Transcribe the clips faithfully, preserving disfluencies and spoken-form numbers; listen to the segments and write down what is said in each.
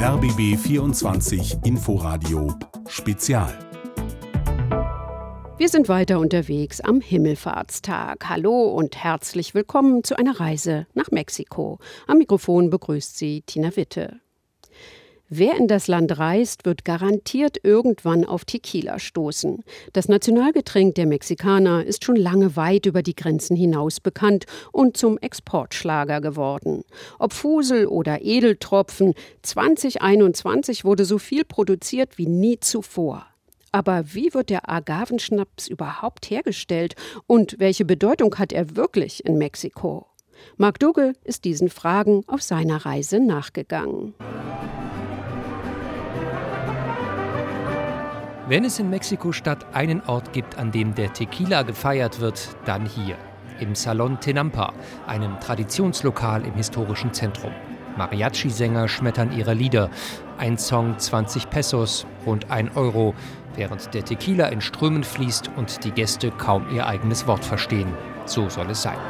R B B vierundzwanzig Inforadio Spezial. Wir sind weiter unterwegs am Himmelfahrtstag. Hallo und herzlich willkommen zu einer Reise nach Mexiko. Am Mikrofon begrüßt Sie Tina Witte. Wer in das Land reist, wird garantiert irgendwann auf Tequila stoßen. Das Nationalgetränk der Mexikaner ist schon lange weit über die Grenzen hinaus bekannt und zum Exportschlager geworden. Ob Fusel oder Edeltropfen, zwanzig einundzwanzig wurde so viel produziert wie nie zuvor. Aber wie wird der Agavenschnaps überhaupt hergestellt und welche Bedeutung hat er wirklich in Mexiko? Marc Dugge ist diesen Fragen auf seiner Reise nachgegangen. Wenn es in Mexiko-Stadt einen Ort gibt, an dem der Tequila gefeiert wird, dann hier, im Salón Tinampa, einem Traditionslokal im historischen Zentrum. Mariachi-Sänger schmettern ihre Lieder. Ein Song zwanzig Pesos, rund ein Euro, während der Tequila in Strömen fließt und die Gäste kaum ihr eigenes Wort verstehen. So soll es sein.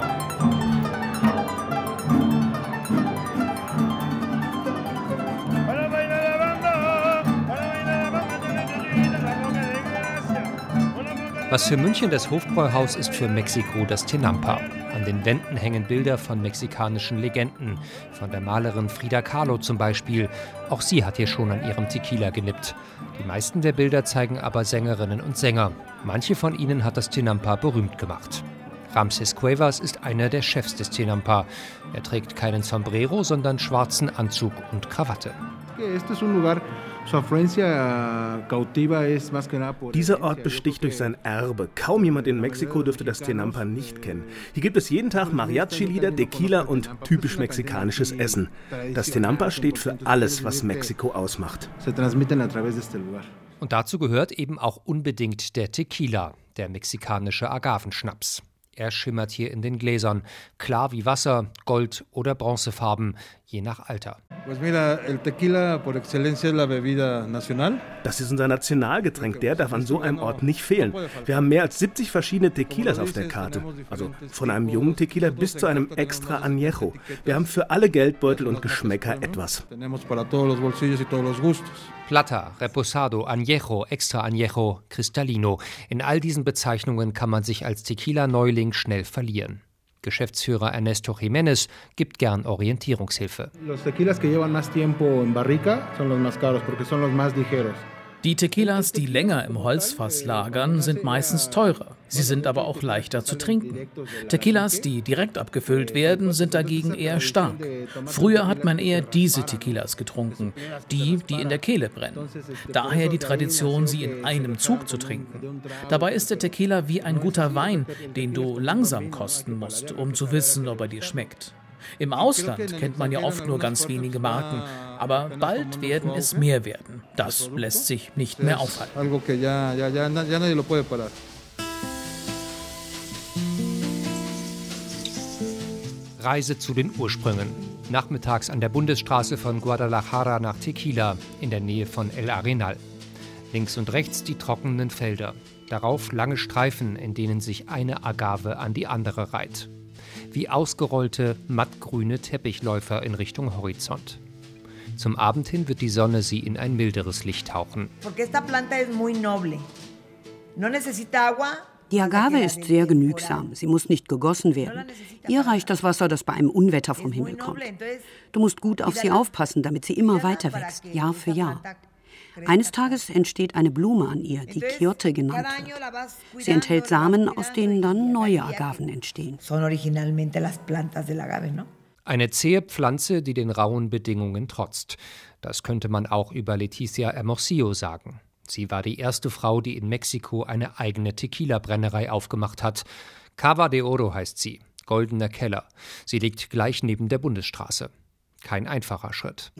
Was für München das Hofbräuhaus ist, für Mexiko das Tinampa. An den Wänden hängen Bilder von mexikanischen Legenden, von der Malerin Frida Kahlo zum Beispiel. Auch sie hat hier schon an ihrem Tequila genippt. Die meisten der Bilder zeigen aber Sängerinnen und Sänger. Manche von ihnen hat das Tinampa berühmt gemacht. Ramses Cuevas ist einer der Chefs des Tinampa. Er trägt keinen Sombrero, sondern schwarzen Anzug und Krawatte. Dieser Ort besticht durch sein Erbe. Kaum jemand in Mexiko dürfte das Tinampa nicht kennen. Hier gibt es jeden Tag Mariachi-Lieder, Tequila und typisch mexikanisches Essen. Das Tinampa steht für alles, was Mexiko ausmacht. Und dazu gehört eben auch unbedingt der Tequila, der mexikanische Agavenschnaps. Er schimmert hier in den Gläsern, klar wie Wasser, Gold- oder Bronzefarben, je nach Alter. Das ist unser Nationalgetränk, der darf an so einem Ort nicht fehlen. Wir haben mehr als siebzig verschiedene Tequilas auf der Karte. Also von einem jungen Tequila bis zu einem extra Añejo. Wir haben für alle Geldbeutel und Geschmäcker etwas. Plata, Reposado, Añejo, Extra Añejo, Cristalino. In all diesen Bezeichnungen kann man sich als Tequila-Neuling schnell verlieren. Geschäftsführer Ernesto Jiménez gibt gern Orientierungshilfe. Die Tequilas, die länger im Holzfass lagern, sind meistens teurer. Sie sind aber auch leichter zu trinken. Tequilas, die direkt abgefüllt werden, sind dagegen eher stark. Früher hat man eher diese Tequilas getrunken, die, die in der Kehle brennen. Daher die Tradition, sie in einem Zug zu trinken. Dabei ist der Tequila wie ein guter Wein, den du langsam kosten musst, um zu wissen, ob er dir schmeckt. Im Ausland kennt man ja oft nur ganz wenige Marken, aber bald werden es mehr werden. Das lässt sich nicht mehr aufhalten. Reise zu den Ursprüngen. Nachmittags an der Bundesstraße von Guadalajara nach Tequila in der Nähe von El Arenal. Links und rechts die trockenen Felder. Darauf lange Streifen, in denen sich eine Agave an die andere reiht. Wie ausgerollte, mattgrüne Teppichläufer in Richtung Horizont. Zum Abend hin wird die Sonne sie in ein milderes Licht tauchen. Die Agave ist sehr genügsam. Sie muss nicht gegossen werden. Ihr reicht das Wasser, das bei einem Unwetter vom Himmel kommt. Du musst gut auf sie aufpassen, damit sie immer weiter wächst, Jahr für Jahr. Eines Tages entsteht eine Blume an ihr, die Quiote genannt wird. Sie enthält Samen, aus denen dann neue Agaven entstehen. Eine zähe Pflanze, die den rauen Bedingungen trotzt. Das könnte man auch über Leticia Hermosillo sagen. Sie war die erste Frau, die in Mexiko eine eigene Tequila-Brennerei aufgemacht hat. Cava de Oro heißt sie, goldener Keller. Sie liegt gleich neben der Bundesstraße. Kein einfacher Schritt.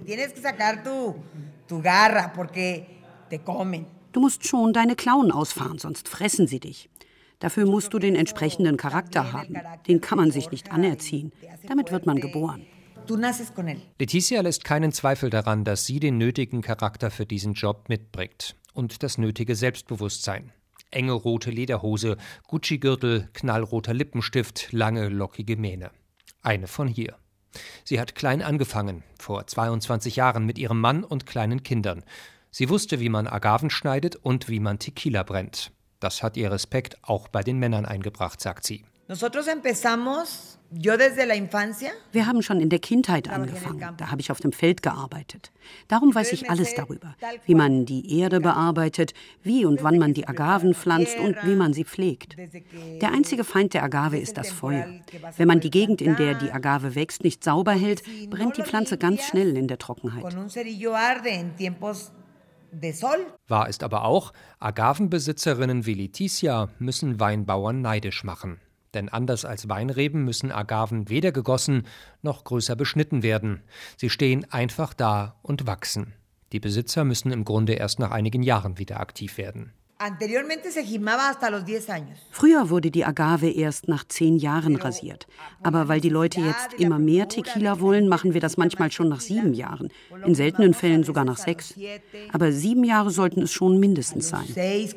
Du musst schon deine Klauen ausfahren, sonst fressen sie dich. Dafür musst du den entsprechenden Charakter haben. Den kann man sich nicht anerziehen. Damit wird man geboren. Leticia lässt keinen Zweifel daran, dass sie den nötigen Charakter für diesen Job mitbringt. Und das nötige Selbstbewusstsein. Enge rote Lederhose, Gucci-Gürtel, knallroter Lippenstift, lange lockige Mähne. Eine von hier. Sie hat klein angefangen, vor zweiundzwanzig Jahren mit ihrem Mann und kleinen Kindern. Sie wusste, wie man Agaven schneidet und wie man Tequila brennt. Das hat ihr Respekt auch bei den Männern eingebracht, sagt sie. Wir haben schon in der Kindheit angefangen. Da habe ich auf dem Feld gearbeitet. Darum weiß ich alles darüber. Wie man die Erde bearbeitet, wie und wann man die Agaven pflanzt und wie man sie pflegt. Der einzige Feind der Agave ist das Feuer. Wenn man die Gegend, in der die Agave wächst, nicht sauber hält, brennt die Pflanze ganz schnell in der Trockenheit. Wahr ist aber auch, Agavenbesitzerinnen wie Letizia müssen Weinbauern neidisch machen. Denn anders als Weinreben müssen Agaven weder gegossen noch größer beschnitten werden. Sie stehen einfach da und wachsen. Die Besitzer müssen im Grunde erst nach einigen Jahren wieder aktiv werden. Früher wurde die Agave erst nach zehn Jahren rasiert. Aber weil die Leute jetzt immer mehr Tequila wollen, machen wir das manchmal schon nach sieben Jahren. In seltenen Fällen sogar nach sechs. Aber sieben Jahre sollten es schon mindestens sein.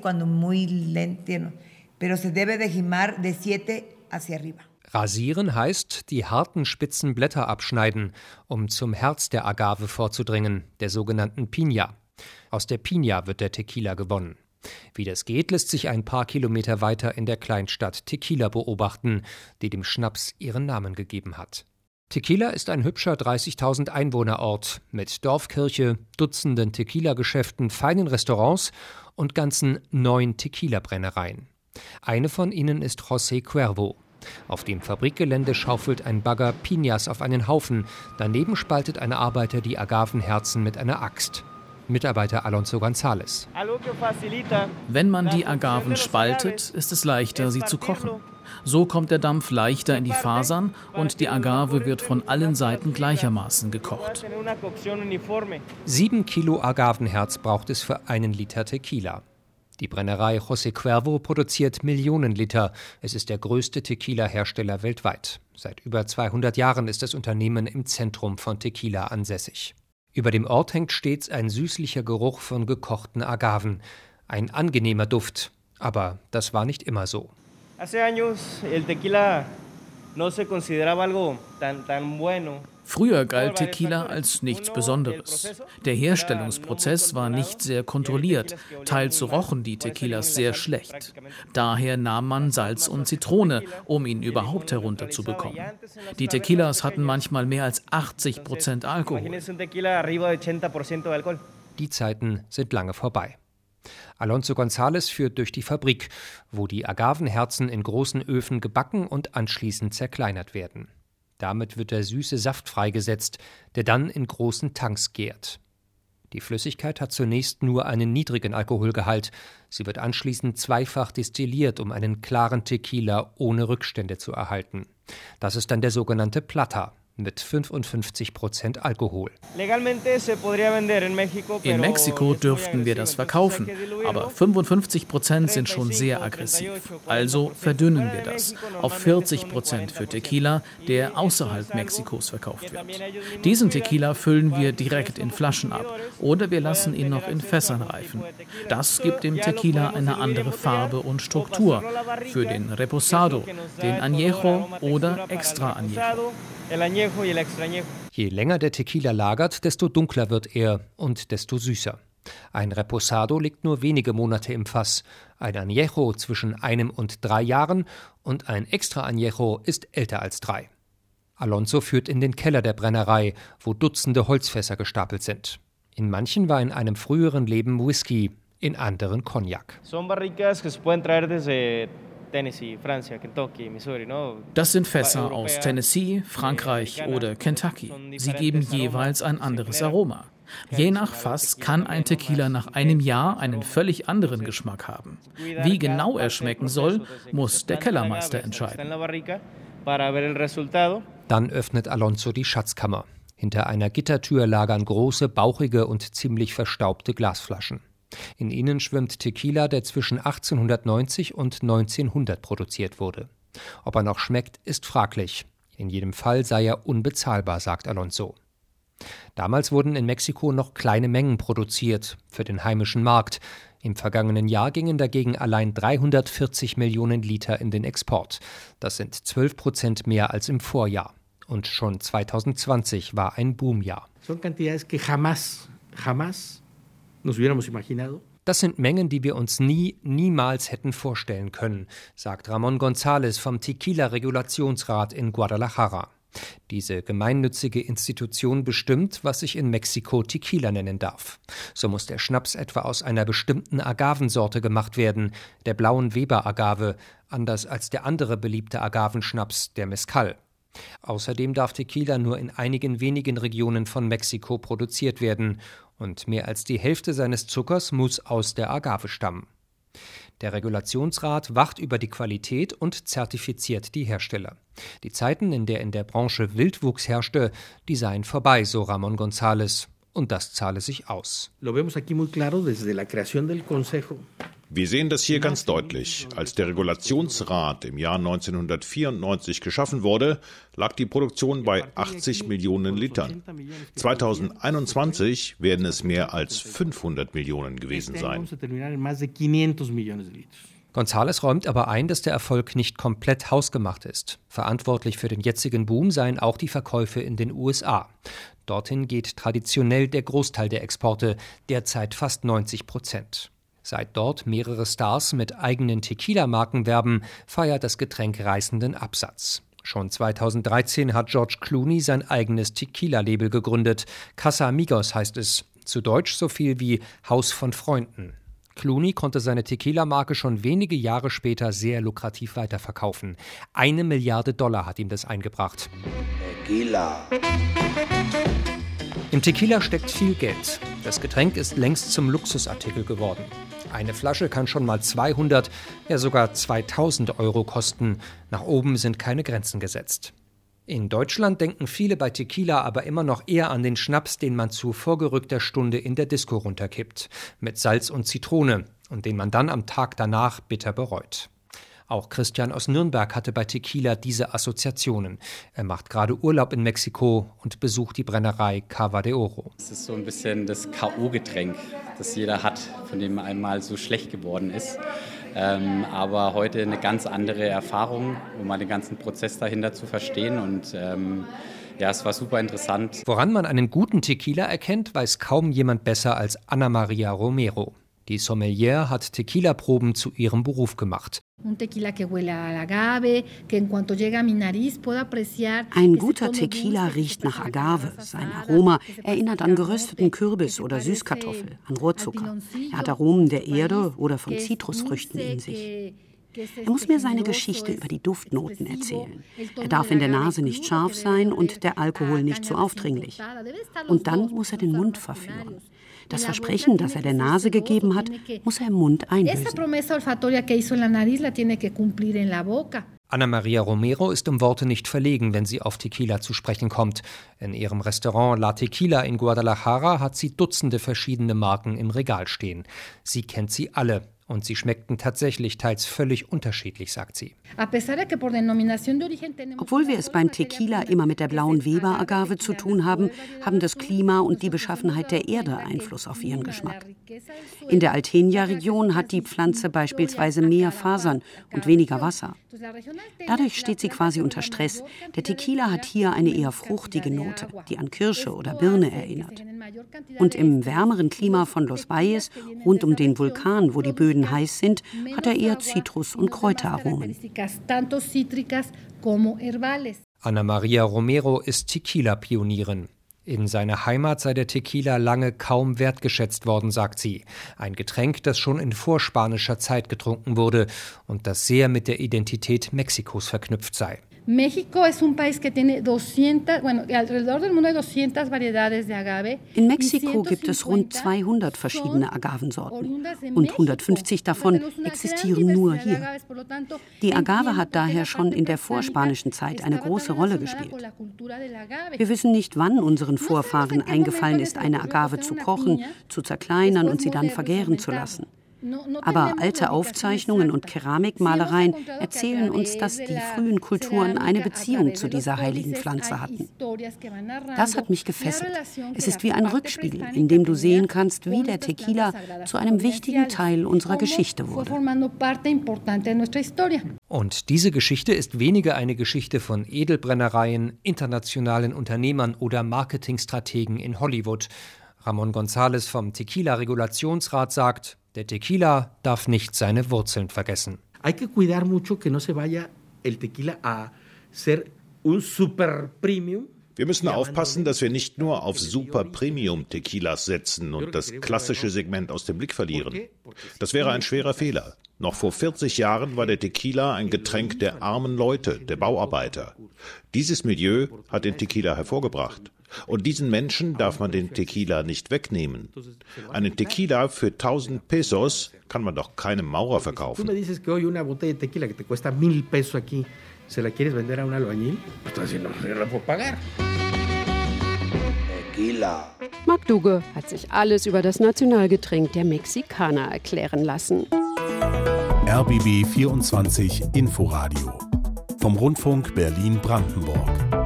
Rasieren heißt, die harten spitzen Blätter abschneiden, um zum Herz der Agave vorzudringen, der sogenannten Piña. Aus der Piña wird der Tequila gewonnen. Wie das geht, lässt sich ein paar Kilometer weiter in der Kleinstadt Tequila beobachten, die dem Schnaps ihren Namen gegeben hat. Tequila ist ein hübscher dreißigtausend Einwohnerort mit Dorfkirche, Dutzenden Tequila-Geschäften, feinen Restaurants und ganzen neun Tequila-Brennereien. Eine von ihnen ist José Cuervo. Auf dem Fabrikgelände schaufelt ein Bagger Piñas auf einen Haufen. Daneben spaltet ein Arbeiter die Agavenherzen mit einer Axt. Mitarbeiter Alonso González. Wenn man die Agaven spaltet, ist es leichter, sie zu kochen. So kommt der Dampf leichter in die Fasern und die Agave wird von allen Seiten gleichermaßen gekocht. Sieben Kilo Agavenherz braucht es für einen Liter Tequila. Die Brennerei José Cuervo produziert Millionen Liter. Es ist der größte Tequila-Hersteller weltweit. Seit über zweihundert Jahren ist das Unternehmen im Zentrum von Tequila ansässig. Über dem Ort hängt stets ein süßlicher Geruch von gekochten Agaven. Ein angenehmer Duft. Aber das war nicht immer so. Früher galt Tequila als nichts Besonderes. Der Herstellungsprozess war nicht sehr kontrolliert. Teils rochen die Tequilas sehr schlecht. Daher nahm man Salz und Zitrone, um ihn überhaupt herunterzubekommen. Die Tequilas hatten manchmal mehr als achtzig Prozent Alkohol. Die Zeiten sind lange vorbei. Alonso González führt durch die Fabrik, wo die Agavenherzen in großen Öfen gebacken und anschließend zerkleinert werden. Damit wird der süße Saft freigesetzt, der dann in großen Tanks gärt. Die Flüssigkeit hat zunächst nur einen niedrigen Alkoholgehalt. Sie wird anschließend zweifach destilliert, um einen klaren Tequila ohne Rückstände zu erhalten. Das ist dann der sogenannte Plata mit fünfundfünfzig Prozent Alkohol. In Mexiko dürften wir das verkaufen, aber fünfundfünfzig Prozent sind schon sehr aggressiv. Also verdünnen wir das auf vierzig Prozent für Tequila, der außerhalb Mexikos verkauft wird. Diesen Tequila füllen wir direkt in Flaschen ab oder wir lassen ihn noch in Fässern reifen. Das gibt dem Tequila eine andere Farbe und Struktur für den Reposado, den Añejo oder Extra Añejo. Je länger der Tequila lagert, desto dunkler wird er und desto süßer. Ein Reposado liegt nur wenige Monate im Fass, ein Añejo zwischen einem und drei Jahren und ein Extra Añejo ist älter als drei. Alonso führt in den Keller der Brennerei, wo Dutzende Holzfässer gestapelt sind. In manchen war in einem früheren Leben Whisky, in anderen Cognac. Das sind Fässer aus Tennessee, Frankreich oder Kentucky. Sie geben jeweils ein anderes Aroma. Je nach Fass kann ein Tequila nach einem Jahr einen völlig anderen Geschmack haben. Wie genau er schmecken soll, muss der Kellermeister entscheiden. Dann öffnet Alonso die Schatzkammer. Hinter einer Gittertür lagern große, bauchige und ziemlich verstaubte Glasflaschen. In ihnen schwimmt Tequila, der zwischen achtzehnhundertneunzig und neunzehnhundert produziert wurde. Ob er noch schmeckt, ist fraglich. In jedem Fall sei er unbezahlbar, sagt Alonso. Damals wurden in Mexiko noch kleine Mengen produziert für den heimischen Markt. Im vergangenen Jahr gingen dagegen allein dreihundertvierzig Millionen Liter in den Export. Das sind zwölf Prozent mehr als im Vorjahr. Und schon zweitausendzwanzig war ein Boomjahr. Das sind Mengen, die wir uns nie, niemals hätten vorstellen können, sagt Ramón González vom Tequila-Regulationsrat in Guadalajara. Diese gemeinnützige Institution bestimmt, was sich in Mexiko Tequila nennen darf. So muss der Schnaps etwa aus einer bestimmten Agavensorte gemacht werden, der blauen Weber-Agave, anders als der andere beliebte Agavenschnaps, der Mezcal. Außerdem darf Tequila nur in einigen wenigen Regionen von Mexiko produziert werden und mehr als die Hälfte seines Zuckers muss aus der Agave stammen. Der Regulationsrat wacht über die Qualität und zertifiziert die Hersteller. Die Zeiten, in der in der Branche Wildwuchs herrschte, die seien vorbei, so Ramón González. Und das zahle sich aus. Wir sehen das hier ganz deutlich. Als der Regulationsrat im Jahr neunzehnhundertvierundneunzig geschaffen wurde, lag die Produktion bei achtzig Millionen Litern. zweitausendeinundzwanzig werden es mehr als fünfhundert Millionen gewesen sein. González räumt aber ein, dass der Erfolg nicht komplett hausgemacht ist. Verantwortlich für den jetzigen Boom seien auch die Verkäufe in den U S A. Dorthin geht traditionell der Großteil der Exporte, derzeit fast neunzig Prozent. Seit dort mehrere Stars mit eigenen Tequila-Marken werben, feiert das Getränk reißenden Absatz. Schon zweitausenddreizehn hat George Clooney sein eigenes Tequila-Label gegründet. Casamigos heißt es, zu Deutsch so viel wie Haus von Freunden. Clooney konnte seine Tequila-Marke schon wenige Jahre später sehr lukrativ weiterverkaufen. Eine Milliarde Dollar hat ihm das eingebracht. Tequila. Im Tequila steckt viel Geld. Das Getränk ist längst zum Luxusartikel geworden. Eine Flasche kann schon mal zweihundert, ja sogar zweitausend Euro kosten. Nach oben sind keine Grenzen gesetzt. In Deutschland denken viele bei Tequila aber immer noch eher an den Schnaps, den man zu vorgerückter Stunde in der Disco runterkippt, mit Salz und Zitrone und den man dann am Tag danach bitter bereut. Auch Christian aus Nürnberg hatte bei Tequila diese Assoziationen. Er macht gerade Urlaub in Mexiko und besucht die Brennerei Cava de Oro. Es ist so ein bisschen das K O-Getränk, das jeder hat, von dem einmal so schlecht geworden ist. Ähm, aber heute eine ganz andere Erfahrung, um mal den ganzen Prozess dahinter zu verstehen. Und ähm, ja, es war super interessant. Woran man einen guten Tequila erkennt, weiß kaum jemand besser als Ana María Romero. Die Sommelier hat Tequila-Proben zu ihrem Beruf gemacht. Ein guter Tequila riecht nach Agave. Sein Aroma erinnert an gerösteten Kürbis oder Süßkartoffel, an Rohrzucker. Er hat Aromen der Erde oder von Zitrusfrüchten in sich. Er muss mir seine Geschichte über die Duftnoten erzählen. Er darf in der Nase nicht scharf sein und der Alkohol nicht zu aufdringlich. Und dann muss er den Mund verführen. Das Versprechen, das er der Nase gegeben hat, muss er im Mund einlösen. Ana María Romero ist um Worte nicht verlegen, wenn sie auf Tequila zu sprechen kommt. In ihrem Restaurant La Tequila in Guadalajara hat sie Dutzende verschiedene Marken im Regal stehen. Sie kennt sie alle. Und sie schmeckten tatsächlich teils völlig unterschiedlich, sagt sie. Obwohl wir es beim Tequila immer mit der blauen Weber-Agave zu tun haben, haben das Klima und die Beschaffenheit der Erde Einfluss auf ihren Geschmack. In der Alteña-Region hat die Pflanze beispielsweise mehr Fasern und weniger Wasser. Dadurch steht sie quasi unter Stress. Der Tequila hat hier eine eher fruchtige Note, die an Kirsche oder Birne erinnert. Und im wärmeren Klima von Los Valles, rund um den Vulkan, wo die Böden heiß sind, hat er eher Zitrus- und Kräuteraromen. Ana María Romero ist Tequila-Pionierin. In seiner Heimat sei der Tequila lange kaum wertgeschätzt worden, sagt sie. Ein Getränk, das schon in vorspanischer Zeit getrunken wurde und das sehr mit der Identität Mexikos verknüpft sei. Mexiko ist ein país que tiene doscientas, bueno, alrededor del mundo hay doscientas variedades de agave. In Mexiko gibt es rund zweihundert verschiedene Agavensorten und hundertfünfzig davon existieren nur hier. Die Agave hat daher schon in der vorspanischen Zeit eine große Rolle gespielt. Wir wissen nicht, wann unseren Vorfahren eingefallen ist, eine Agave zu kochen, zu zerkleinern und sie dann vergären zu lassen. Aber alte Aufzeichnungen und Keramikmalereien erzählen uns, dass die frühen Kulturen eine Beziehung zu dieser heiligen Pflanze hatten. Das hat mich gefesselt. Es ist wie ein Rückspiegel, in dem du sehen kannst, wie der Tequila zu einem wichtigen Teil unserer Geschichte wurde. Und diese Geschichte ist weniger eine Geschichte von Edelbrennereien, internationalen Unternehmern oder Marketingstrategen in Hollywood. Ramon González vom Tequila-Regulationsrat sagt, der Tequila darf nicht seine Wurzeln vergessen. Hay que cuidar mucho que no se vaya el tequila a ser un super premium. Wir müssen aufpassen, dass wir nicht nur auf Super-Premium-Tequilas setzen und das klassische Segment aus dem Blick verlieren. Das wäre ein schwerer Fehler. Noch vor vierzig Jahren war der Tequila ein Getränk der armen Leute, der Bauarbeiter. Dieses Milieu hat den Tequila hervorgebracht. Und diesen Menschen darf man den Tequila nicht wegnehmen. Einen Tequila für tausend Pesos kann man doch keinem Maurer verkaufen. Marc Dugge hat sich alles über das Nationalgetränk der Mexikaner erklären lassen. R B B vierundzwanzig Inforadio vom Rundfunk Berlin-Brandenburg.